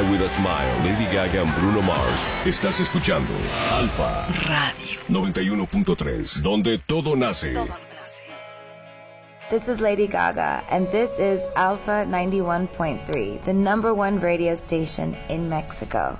Die With a Smile, Lady Gaga and Bruno Mars. Estás escuchando Alfa Radio 91.3, donde todo nace. This is Lady Gaga, and this is Alpha 91.3, the number one radio station in Mexico.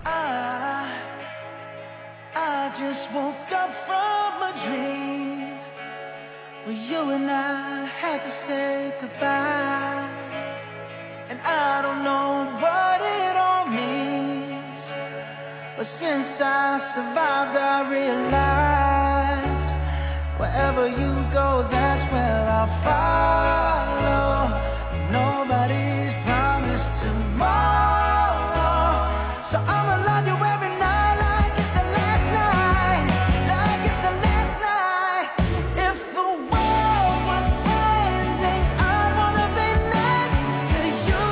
I just woke up from a dream where you and I had to say goodbye. And I don't know what it all means, but since I survived I realized wherever you go, that's where I'll follow. Nobody's promised tomorrow, so I'ma love you every night like it's the last night, like it's the last night. If the world was ending, I wanna be next to you.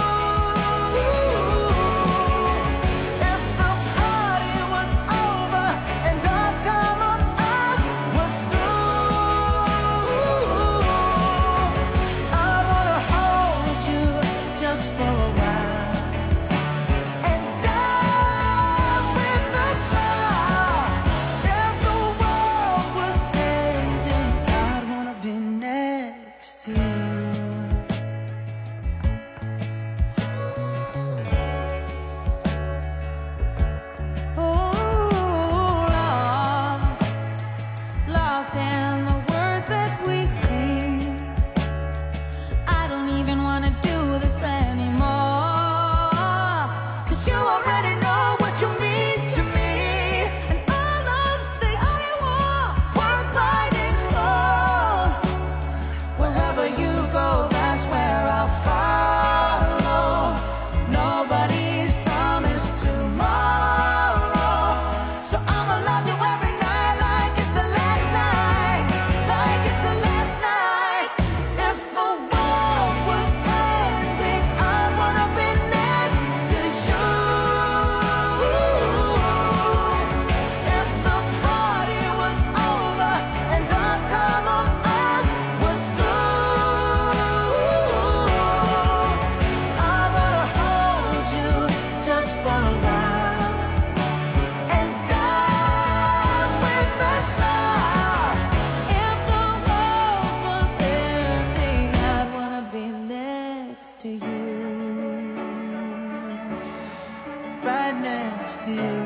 If the party was over and our time on earth was through, I wanna hold you just for a while and dance with the stars. If the world was ending, I'd wanna be next to you. Lost in the words that we sing. I don't even wanna do this anymore, 'cause you already know what you mean to me, and all of the other wars worth fighting for. Wherever you go, that's where I'll follow. Nobody's promised tomorrow, so I'ma love you every night like it's the last night, like it's the last night. If the world was ending, I wanna be next to you. If the party was over and our time on earth was through, I wanna hold you just for a while and dance with the stars. If the world was ending, I'd wanna be next to you, right next to you,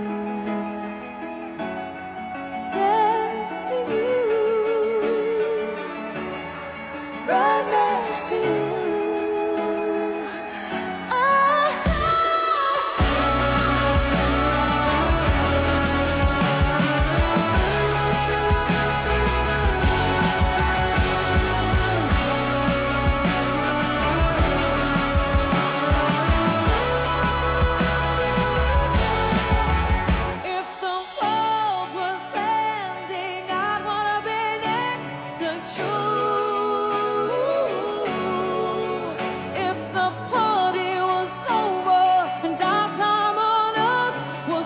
next to you, right next to you. If the world was ending, I'd wanna be next to you. If the party was over and our time on earth was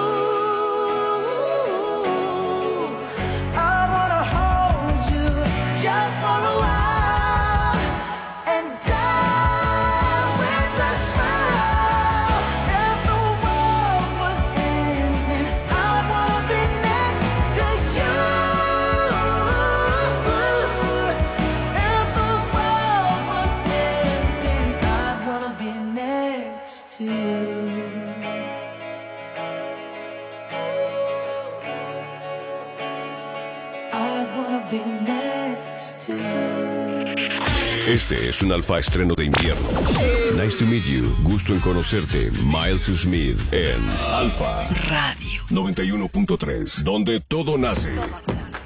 through, I wanna hold you just for a while and dance with the stars. If the world was ending, I wanna be next to you. If the world was ending, I'd wanna be next to you. I'd wanna be next to you. Este es un Alfa estreno de invierno. Nice to meet you. Gusto en conocerte. Miles Smith en Alfa Radio 91.3, donde todo nace.